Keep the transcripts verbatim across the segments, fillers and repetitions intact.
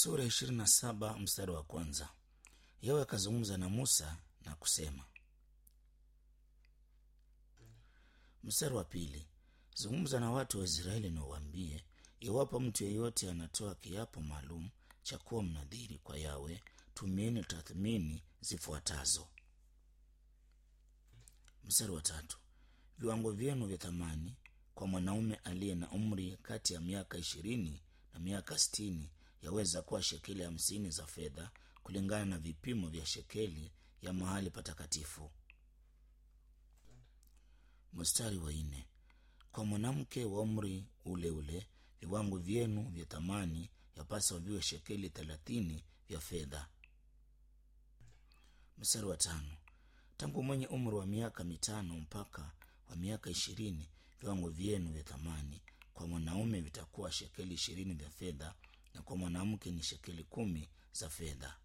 Sura ya ishirini na saba mstari wa kwanza. Yahwe akazungumza na Musa na kusema. Mstari wa pili. Zungumza na watu wa Israeli na uwaambie, iwapo mtu yeyote anatoa kiapo maalum cha kuwa mnadhiri kwa Yahwe, tumieni tathmini zifuatazo. Mstari wa tatu. Viwango vyenu vya thamani kwa mwanaume aliye na umri kati ya miaka ishirini na miaka sitini yaweza kuwa shekeli hamsini za fedha kulingana na vipimo vya shekeli ya mahali patakatifu. Mstari wa nne. Kwa mwanamke wa umri ule ule, viwango vyenu vya thamani yapaswa viwe shekeli thelathini vya fedha. Mstari wa tano. Tangu mwenye umri wa miaka mitano mpaka wa miaka ishirini, viwango vyenu vya thamani kwa mwanaume vitakuwa shekeli ishirini vya fedha na kwa mwanamke ni shekeli kumi za fedha.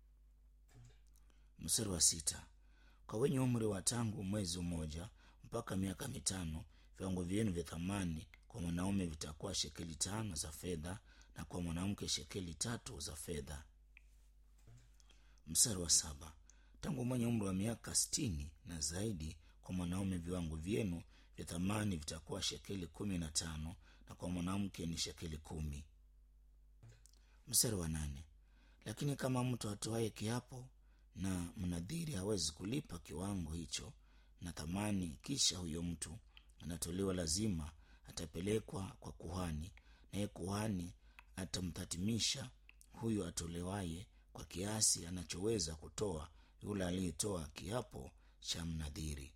Mstari wa sita. Kwa wenye umri wa tangu mwezi mmoja mpaka miaka mitano, viwango vyenu vya thamani kwa mwanaume vitakuwa shekeli tano za fedha na kwa mwanamke shekeli tatu za fedha. Mstari wa saba. Tangu mwenye umri wa miaka sitini na zaidi, kwa mwanaume viwango vyenu vya thamani vitakuwa shekeli kumi na tano na kwa mwanamke ni shekeli kumi. Mstari wa nane. Lakini kama mtu atoaye kiapo na mnadhiri hawezi kulipa kiwango hicho na thamani, kisha huyo mtu anatolewa, lazima atapelekwa kwa kuhani, naye kuhani atamtatimisha huyo atolewaye kwa kiasi anachoweza kutoa yule aliyetoa kiapo cha mnadhiri.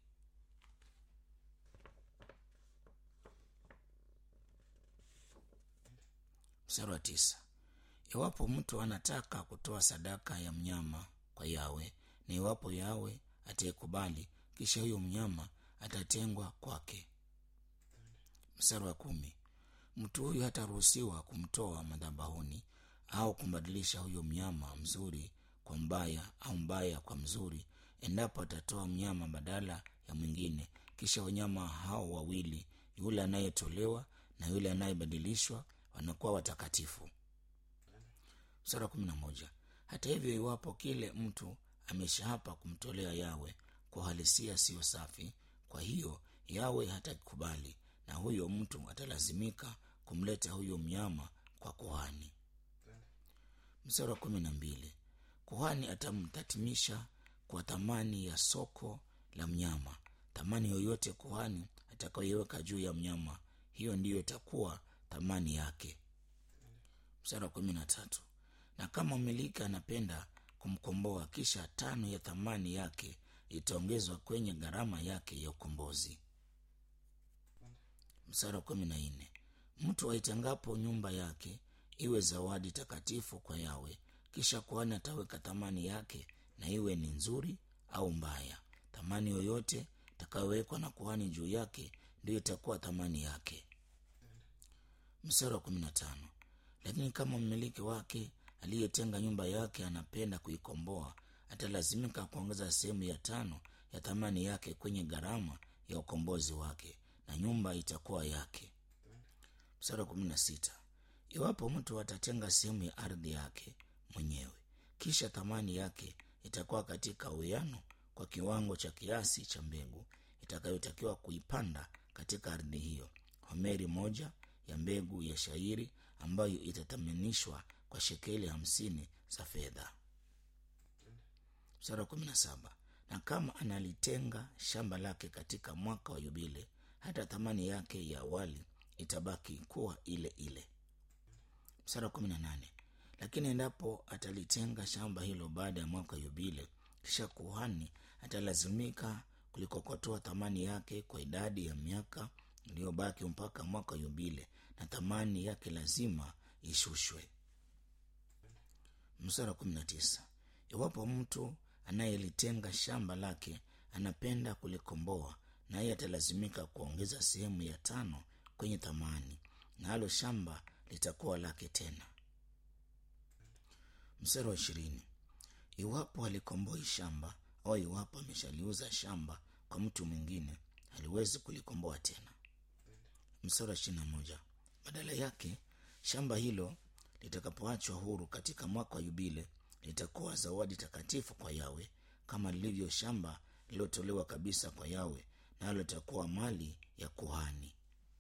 Mstari wa tisa. Iwapo mtu anataka kutoa sadaka ya mnyama kwa Yahwe, na iwapo Yahwe ataikubali, kisha huyo mnyama atatengwa kwake. Mstari wa kumi. Mtu huyu hataruhusiwa kumtoa madhabahuni au kumbadilisha huyo mnyama mzuri kwa mbaya au mbaya kwa mzuri, endapo atatoa mnyama badala ya mwingine. Kisha wanyama hao wawili, yule anayetolewa na yule anayebadilishwa, wanakuwa watakatifu. Mstari wa kumi na moja. Hata hivyo, iwapo kile mtu ameshaapa kumtolea Yahwe kwa halisia siyo safi, kwa hiyo Yahwe hatakubali, na huyo mtu atalazimika kumleta huyo mnyama kwa kuhani. Mstari wa kumi na mbili. Kuhani atamtatimisha kwa thamani ya soko la mnyama. Thamani yoyote kuhani atakayoiweka juu ya mnyama, hiyo ndiyo itakuwa thamani yake. Mstari wa kumi na tatu. Na kama mmiliki anapenda kumkomboa, kisha tano ya thamani yake itaongezwa kwenye gharama yake ya ukombozi. Mstari wa kumi na nne. Mtu aitangapo nyumba yake iwe zawadi takatifu kwa Yahwe, kisha kuhani ataweka thamani yake, na iwe ni nzuri au mbaya. Thamani yoyote itakayowekwa na kuhani juu yake ndiyo itakuwa thamani yake. Mstari wa kumi na tano. Lakini kama mmiliki wake aliyetenga nyumba yake anapenda kuikomboa, atalazimika kuongeza sehemu ya tano ya thamani yake kwenye gharama ya ukombozi wake, na nyumba itakuwa yake. Mstari wa kumi na sita. Iwapo mtu atatenga sehemu ya ardhi yake mwenyewe, kisha thamani yake itakuwa katika uwiano kwa kiwango cha kiasi cha mbegu itakayotakiwa kuipanda katika ardhi hiyo, homeri moja ya mbegu ya shairi, ambayo itathaminishwa kwa shekeli hamsini za fedha. Mstari wa kumi na saba. Na kama analitenga shamba lake katika mwaka wa yubile, hata thamani yake ya awali itabaki kuwa ile ile. Mstari wa kumi na nane. Lakini endapo atalitenga shamba hilo baada ya mwaka wa yubile, kisha kuhani atalazimika kulikokotoa thamani yake kwa idadi ya miaka iliyobaki mpaka mwaka wa yubile, na thamani yake lazima ishushwe. Mstari wa kumi na tisa. Iwapo mtu anayelitenga shamba lake anapenda kulikomboa, naye atalazimika kuongeza sehemu ya tano kwenye thamani, na halo shamba litakuwa lake tena. Mstari wa ishirini. Iwapo alikomboi shamba au iwapo ameshaliuza shamba kwa mtu mwingine, haliwezi kulikomboa tena. Mstari wa ishirini na moja. Badala yake shamba hilo litakapoachwa huru katika mwaka wa yubile, litakuwa zawadi takatifu kwa Yawe, kama lilivyo shamba lililotolewa kabisa kwa Yawe, nalo litakuwa mali ya kuhani.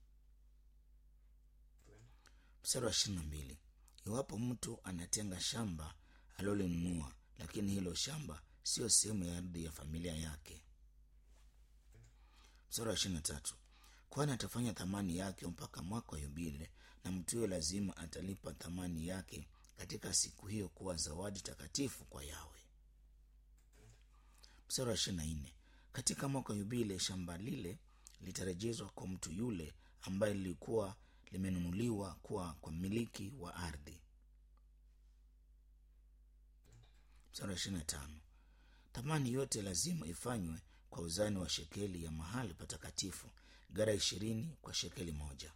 Mstari wa ishirini na mbili. Iwapo mtu anatenga shamba alilolinunua, lakini hilo shamba sio sehemu ya ardhi ya familia yake. Mstari wa ishirini na tatu. Kwani atafanya thamani yake mpaka mwaka wa yubile, na mtu huyo lazima atalipa thamani yake katika siku hiyo kuwa zawadi takatifu kwa Yawe. Mstari wa ishirini na nne. Katika mwaka wa yubile shamba lile litarejezwa kwa mtu yule ambaye lilikuwa limenunuliwa kuwa kwa mmiliki wa ardhi. Mstari wa ishirini na tano. Thamani yote lazima ifanywe kwa uzani wa shekeli ya mahali patakatifu, gara ishirini kwa shekeli moja.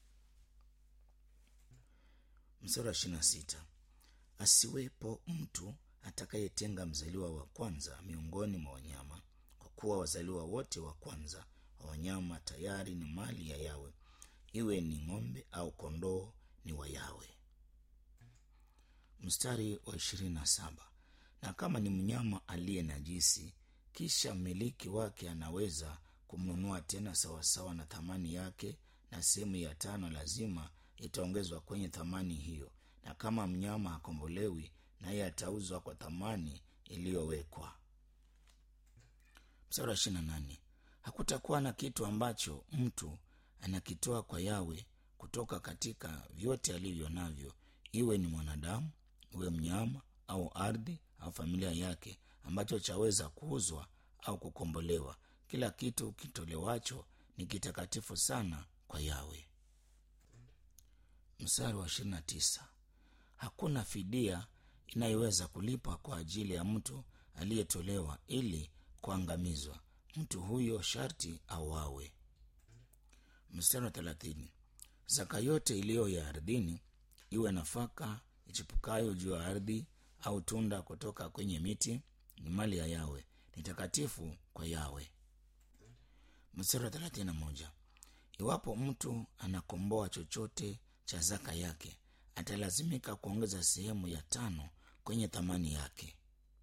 Mstari wa ishirini na sita. Asiwepo mtu atakayetenga mzaliwa wa kwanza miongoni mwa wanyama, kwa kuwa wazaliwa wote wa kwanza wa wanyama tayari ni mali ya Yawe, iwe ni ng'ombe au kondoo, ni wa Yawe. Mstari wa ishirini na saba. Na kama ni mnyama aliye najisi, kisha mmiliki wake anaweza kumnunua tena sawasawa na thamani yake, na sehemu ya tano lazima itaongezwa kwenye thamani hiyo. Na kama mnyama hakombolewi, naye atauzwa kwa thamani iliyowekwa. Mstari wa ishirini na nane. Hakutakuwa na kitu ambacho mtu anakitoa kwa Yawe kutoka katika vyote alivyo navyo, iwe ni mwanadamu, iwe mnyama au ardhi au familia yake, ambacho chaweza kuuzwa au kukombolewa. Kila kitu kitolewacho ni kitakatifu sana kwa Yawe. Mstari wa ishirini na tisa. Hakuna fidia inayoweza kulipwa kwa ajili ya mtu aliyetolewa ili kuangamizwa, mtu huyo sharti auawe. Mstari wa thelathini. Zaka yote iliyo ya ardhini, iwe nafaka ichipukayo juu ya ardhi au tunda kutoka kwenye miti, ni mali ya Yawe, ni takatifu kwa Yawe. Mstari wa thelathini na moja. Iwapo mtu anakomboa chochote cha zaka yake, atalazimika kuongeza sehemu ya tano kwenye thamani yake.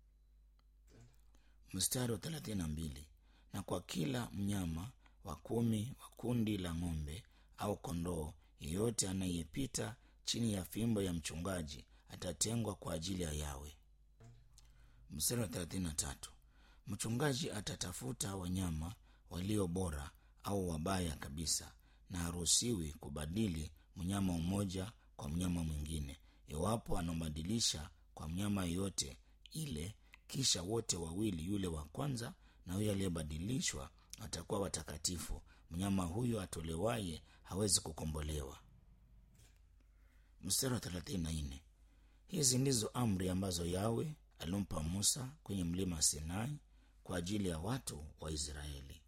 Mstari wa thelathini na mbili. Na kwa kila mnyama wa kumi wa kundi la ng'ombe au kondoo, yeyote anayepita chini ya fimbo ya mchungaji atatengwa kwa ajili ya Yawe. Mstari wa thelathini na tatu. Mchungaji atatafuta wanyama walio bora au wabaya kabisa, na haruhusiwi kubadili mnyama mmoja kwa mnyama mwingine. Iwapo anambadilisha kwa mnyama yote ile, kisha wote wawili, yule wa kwanza na huyo aliyebadilishwa, watakuwa watakatifu. Mnyama huyo atolewaye hawezi kukombolewa. Mstari wa thelathini na nne. Hizi ndizo amri ambazo Yawe alimpa Musa kwenye mlima Sinai kwa ajili ya watu wa Israeli.